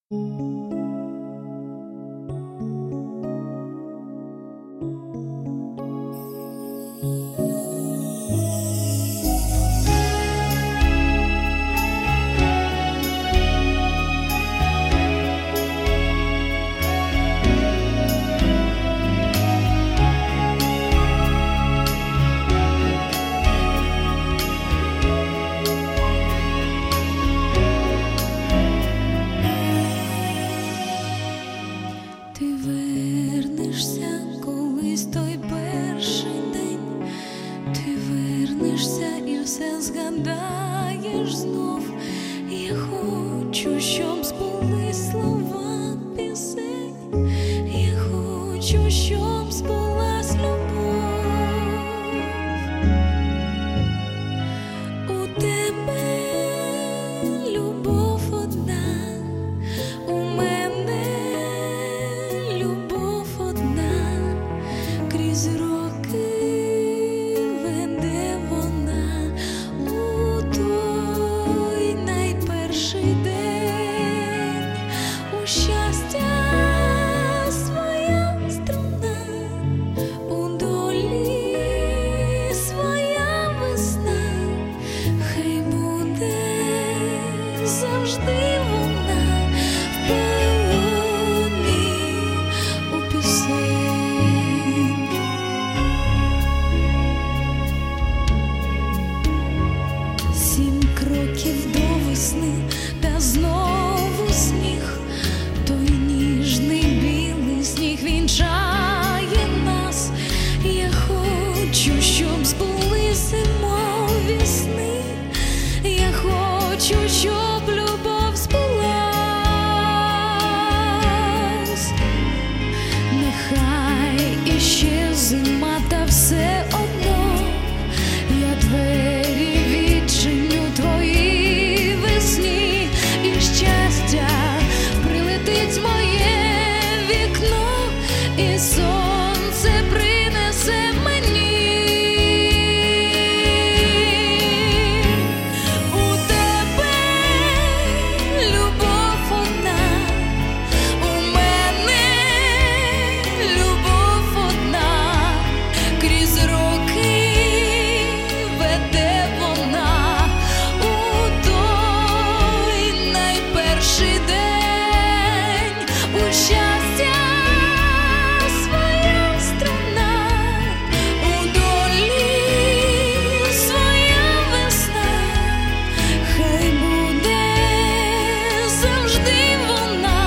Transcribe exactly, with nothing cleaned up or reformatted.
Ти вернешся колись той перший день, ти вернешся і все згадаєш знов. Я хочу, щоб збулись слова пісень, я хочу, щоб збулась любов. У тебе любов одна, у мене любов одна, крізь роки веде вона у той найперший день. У щастя своя струна, у долі своя весна, хай буде завжди вона в полоні у пісень. Сім кроків до весни, та знову сніг, той ніжний білий сніг вінчає нас. Я хочу, щоб збулись зимові сни, я хочу, щоб любов збулась. Нехай іще зима, та все одно я двері відчиню твоїй весні, і щастя прилетить в моє вікно, і сонце принесе мені. У тебе любов одна, у мене любов одна, крізь роки веде вона у той найперший день. У щастя своя струна, у долі своя весна, хай буде завжди вона